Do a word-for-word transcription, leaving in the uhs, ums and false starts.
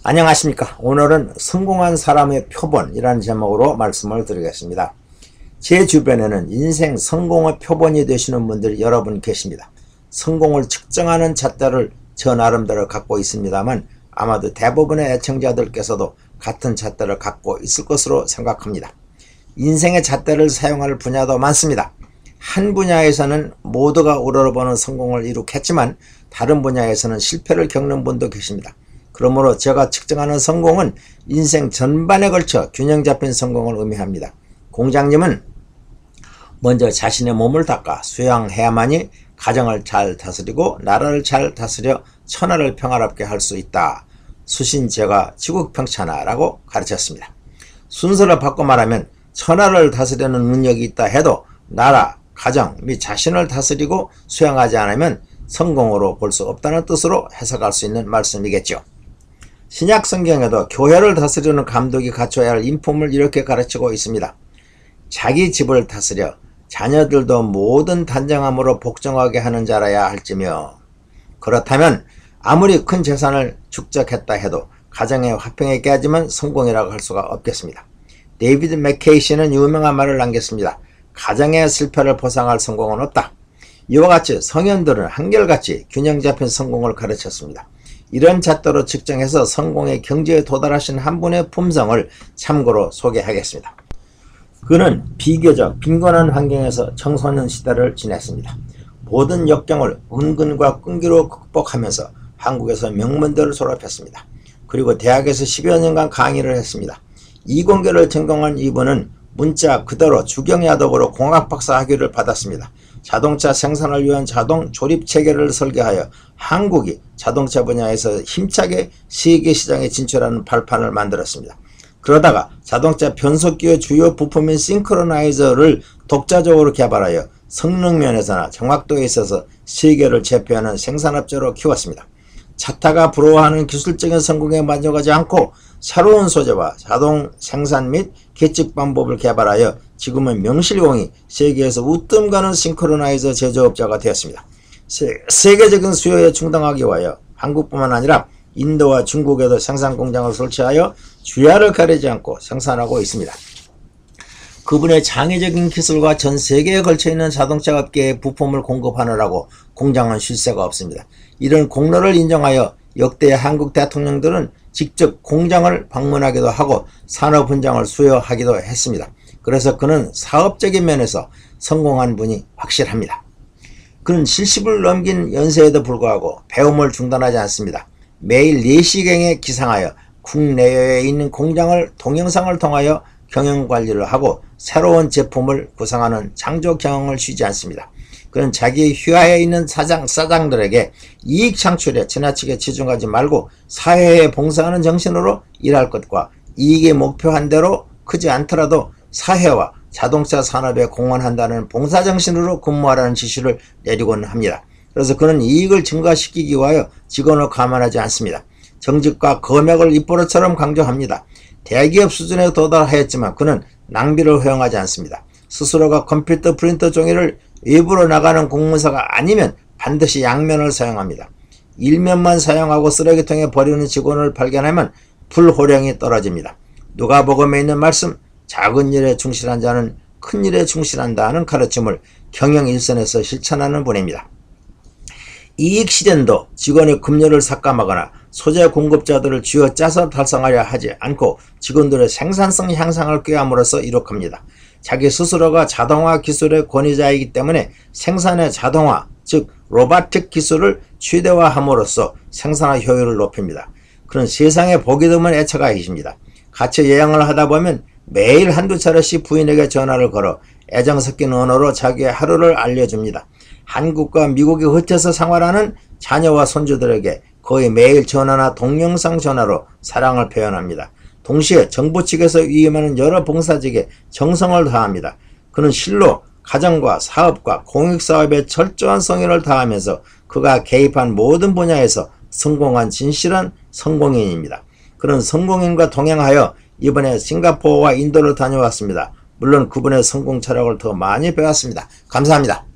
안녕하십니까. 오늘은 성공한 사람의 표본이라는 제목으로 말씀을 드리겠습니다. 제 주변에는 인생 성공의 표본이 되시는 분들이 여러분 계십니다. 성공을 측정하는 잣대를 저 나름대로 갖고 있습니다만 아마도 대부분의 애청자들께서도 같은 잣대를 갖고 있을 것으로 생각합니다. 인생의 잣대를 사용할 분야도 많습니다. 한 분야에서는 모두가 우러러보는 성공을 이룩했지만 다른 분야에서는 실패를 겪는 분도 계십니다. 그러므로 제가 측정하는 성공은 인생 전반에 걸쳐 균형 잡힌 성공을 의미합니다. 공장님은 먼저 자신의 몸을 닦아 수양해야만이 가정을 잘 다스리고 나라를 잘 다스려 천하를 평화롭게 할 수 있다. 수신제가 지국평천하라고 가르쳤습니다. 순서를 바꿔 말하면 천하를 다스리는 능력이 있다 해도 나라, 가정 및 자신을 다스리고 수양하지 않으면 성공으로 볼 수 없다는 뜻으로 해석할 수 있는 말씀이겠죠. 신약 성경에도 교회를 다스리는 감독이 갖춰야 할 인품을 이렇게 가르치고 있습니다. 자기 집을 다스려 자녀들도 모든 단정함으로 복종하게 하는 자라야 할지며, 그렇다면 아무리 큰 재산을 축적했다 해도 가정의 화평에 깨지면 성공이라고 할 수가 없겠습니다. 데이비드 맥케이시는 유명한 말을 남겼습니다. 가정의 실패를 보상할 성공은 없다. 이와 같이 성현들은 한결같이 균형 잡힌 성공을 가르쳤습니다. 이런 잣대로 측정해서 성공의 경지에 도달하신 한 분의 품성을 참고로 소개하겠습니다. 그는 비교적 빈곤한 환경에서 청소년 시대를 지냈습니다. 모든 역경을 은근과 끈기로 극복하면서 한국에서 명문대를 졸업했습니다. 그리고 대학에서 십여 년간 강의를 했습니다. 이공계를 전공한 이분은 문자 그대로 주경야독으로 공학박사 학위를 받았습니다. 자동차 생산을 위한 자동 조립체계를 설계하여 한국이 자동차 분야에서 힘차게 세계 시장에 진출하는 발판을 만들었습니다. 그러다가 자동차 변속기의 주요 부품인 싱크로나이저를 독자적으로 개발하여 성능 면에서나 정확도에 있어서 세계를 제패하는 생산업체로 키웠습니다. 차타가 부러워하는 기술적인 성공에 만족하지 않고 새로운 소재와 자동 생산 및 계측 방법을 개발하여 지금은 명실공히 세계에서 우뜸 가는 싱크로나이저 제조업자가 되었습니다. 세, 세계적인 수요에 충당하기 위하여 한국뿐만 아니라 인도와 중국에도 생산 공장을 설치하여 주야를 가리지 않고 생산하고 있습니다. 그분의 창의적인 기술과 전 세계에 걸쳐있는 자동차 업계에 부품을 공급하느라고 공장은 쉴 새가 없습니다. 이런 공로를 인정하여 역대 한국 대통령들은 직접 공장을 방문하기도 하고 산업훈장을 수여하기도 했습니다. 그래서 그는 사업적인 면에서 성공한 분이 확실합니다. 그는 칠십을 넘긴 연세에도 불구하고 배움을 중단하지 않습니다. 매일 네 시경에 기상하여 국내외에 있는 공장을 동영상을 통하여 경영관리를 하고 새로운 제품을 구상하는 창조 경영을 쉬지 않습니다. 그는 자기 휘하에 있는 사장, 사장들에게 이익 창출에 지나치게 치중하지 말고 사회에 봉사하는 정신으로 일할 것과 이익의 목표한 대로 크지 않더라도 사회와 자동차 산업에 공헌한다는 봉사정신으로 근무하라는 지시를 내리곤 합니다. 그래서 그는 이익을 증가시키기 위하여 직원을 감안하지 않습니다. 정직과 검역을 입버릇처럼 강조합니다. 대기업 수준에 도달하였지만 그는 낭비를 허용하지 않습니다. 스스로가 컴퓨터 프린터 종이를 외부로 나가는 공문서가 아니면 반드시 양면을 사용합니다. 일면만 사용하고 쓰레기통에 버리는 직원을 발견하면 불호령이 떨어집니다. 누가복음에 있는 말씀, 작은 일에 충실한 자는 큰 일에 충실한다는 가르침을 경영일선에서 실천하는 분입니다. 이익실현도 직원의 급료를 삭감하거나 소재 공급자들을 쥐어짜서 달성하려 하지 않고 직원들의 생산성 향상을 꾀함으로써 이룩합니다. 자기 스스로가 자동화 기술의 권위자이기 때문에 생산의 자동화, 즉 로보틱 기술을 최대화함으로써 생산화 효율을 높입니다. 그런 세상에 보기 드문 애처가 계십니다. 같이 여행을 하다 보면 매일 한두 차례씩 부인에게 전화를 걸어 애정 섞인 언어로 자기의 하루를 알려줍니다. 한국과 미국에 흩어서 생활하는 자녀와 손주들에게 거의 매일 전화나 동영상 전화로 사랑을 표현합니다. 동시에 정부 측에서 위임하는 여러 봉사직에 정성을 다합니다. 그는 실로 가정과 사업과 공익사업에 철저한 성의를 다하면서 그가 개입한 모든 분야에서 성공한 진실한 성공인입니다. 그는 성공인과 동행하여 이번에 싱가포르와 인도를 다녀왔습니다. 물론 그분의 성공 철학을 더 많이 배웠습니다. 감사합니다.